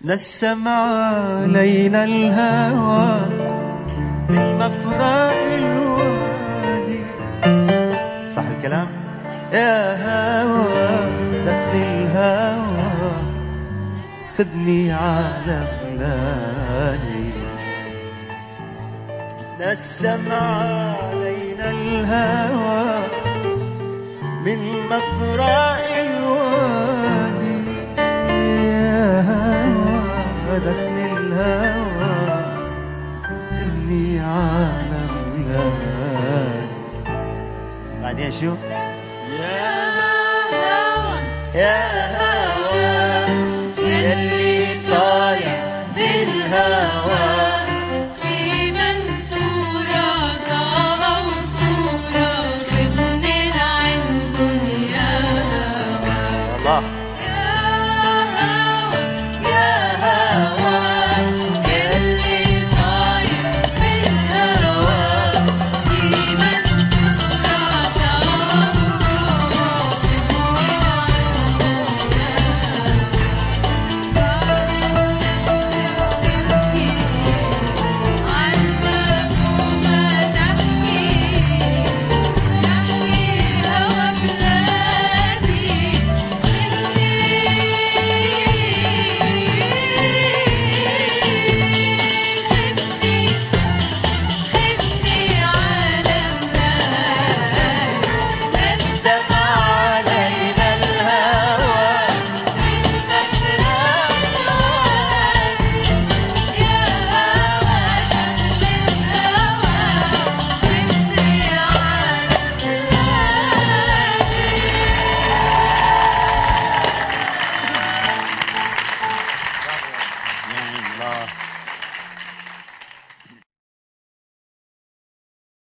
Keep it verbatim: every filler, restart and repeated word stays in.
نسم علينا الهوى من مفرق الوادي. صح الكلام؟ يا هوى دخل الهوى خدني على بلادي. نسم علينا الهوى من مفرق الوادي. يا هوى دخل الهوى خذني على بلادي. بعدين شو؟ يا هوى يا هوى يلي طالع بالهوى في منتورة أو صورة خدني لعندن يا هوى. الله الله.